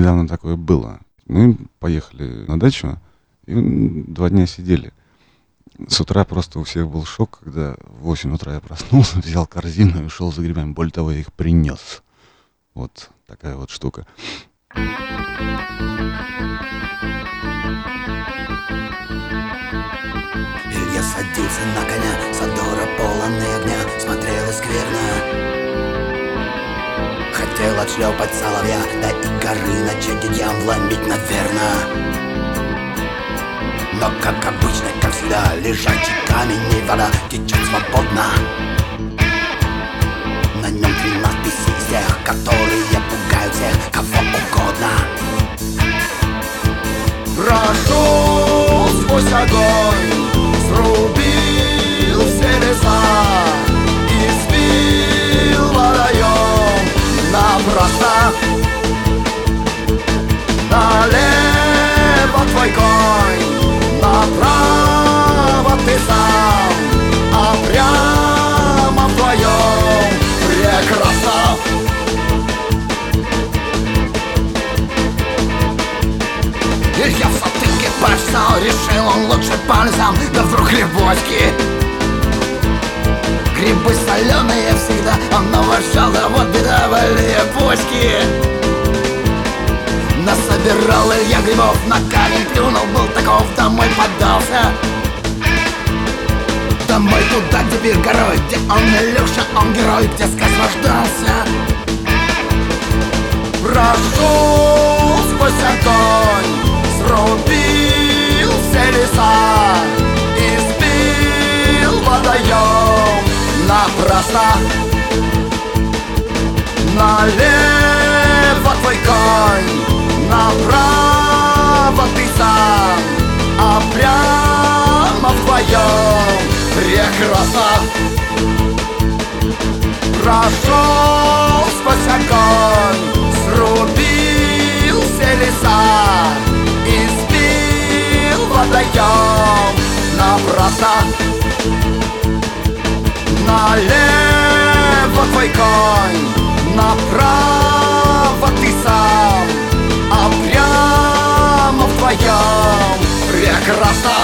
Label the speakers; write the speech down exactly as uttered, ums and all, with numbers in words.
Speaker 1: недавно такое было. Мы поехали на дачу и два дня сидели. С утра просто у всех был шок, когда в восемь утра я проснулся, взял корзину и ушел за грибами. Более того, я их принес. Вот такая вот штука.
Speaker 2: Илья садился на коня, задора полный огня, смотрел и скверно. Хотел отшлепать соловья, да и горы начать детям вломить, наверно. Но, как обычно, как всегда, лежачий камень и вода течет свободно. На нем три надписи из тех, которые пугают всех, кого угодно. Прошел сквозь огонь, срубил все леса и сбил водоем напрасно. Налево твой конь, направо ты сам, а прямо вдвоем прекрасно. Илья в сатынке почесал, решил он лучше по лесам, да вдруг грибочки. Грибы соленые всегда, он навощал, да вот бедовые почки. Насобирал Илья грибов, на камень плюнул, был таков, домой подался. Домой туда, где пир горой, где он Илюша, он герой, где сказ рождался. Прошел сквозь огонь, срубил все леса и сбил водоем напрасно. Налево твой конь, направо ты сам, а прямо вдвоем прекрасно. Прошел сквозь огонь, срубил все леса и сбил водоем напрасно. Налево твой конь, направо ты сам, а прямо вдвоем прекрасно.